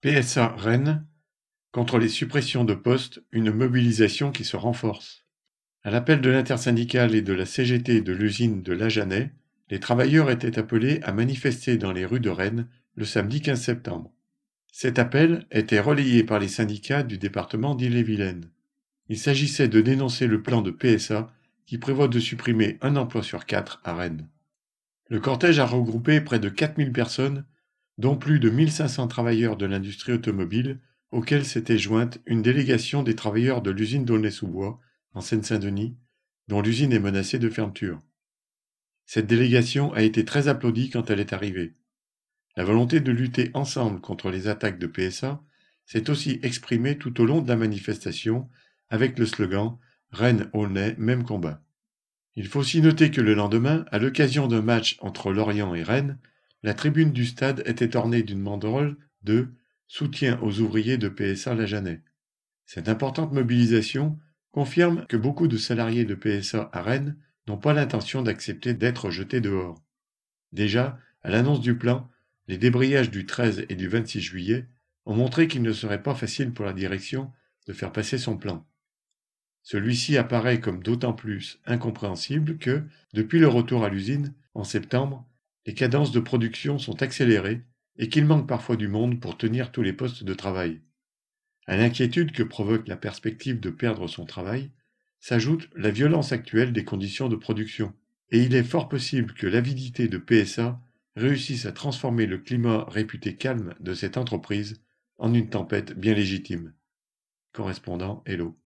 PSA Rennes, contre les suppressions de postes, une mobilisation qui se renforce. À l'appel de l'intersyndicale et de la CGT de l'usine de Lajanais, les travailleurs étaient appelés à manifester dans les rues de Rennes le samedi 15 septembre. Cet appel était relayé par les syndicats du département d'Ille-et-Vilaine. Il s'agissait de dénoncer le plan de PSA qui prévoit de supprimer un emploi sur 4 à Rennes. Le cortège a regroupé près de 4000 personnes, dont plus de 1500 travailleurs de l'industrie automobile, auxquels s'était jointe une délégation des travailleurs de l'usine d'Aulnay-sous-Bois, en Seine-Saint-Denis, dont l'usine est menacée de fermeture. Cette délégation a été très applaudie quand elle est arrivée. La volonté de lutter ensemble contre les attaques de PSA s'est aussi exprimée tout au long de la manifestation avec le slogan « Rennes-Aulnay, même combat ». Il faut aussi noter que le lendemain, à l'occasion d'un match entre Lorient et Rennes, la tribune du stade était ornée d'une banderole de « Soutien aux ouvriers de PSA Lajanais ». Cette importante mobilisation confirme que beaucoup de salariés de PSA à Rennes n'ont pas l'intention d'accepter d'être jetés dehors. Déjà, à l'annonce du plan, les débrayages du 13 et du 26 juillet ont montré qu'il ne serait pas facile pour la direction de faire passer son plan. Celui-ci apparaît comme d'autant plus incompréhensible que, depuis le retour à l'usine, en septembre, les cadences de production sont accélérées et qu'il manque parfois du monde pour tenir tous les postes de travail. À l'inquiétude que provoque la perspective de perdre son travail, s'ajoute la violence actuelle des conditions de production. Et il est fort possible que l'avidité de PSA réussisse à transformer le climat réputé calme de cette entreprise en une tempête bien légitime. Correspondant Hello.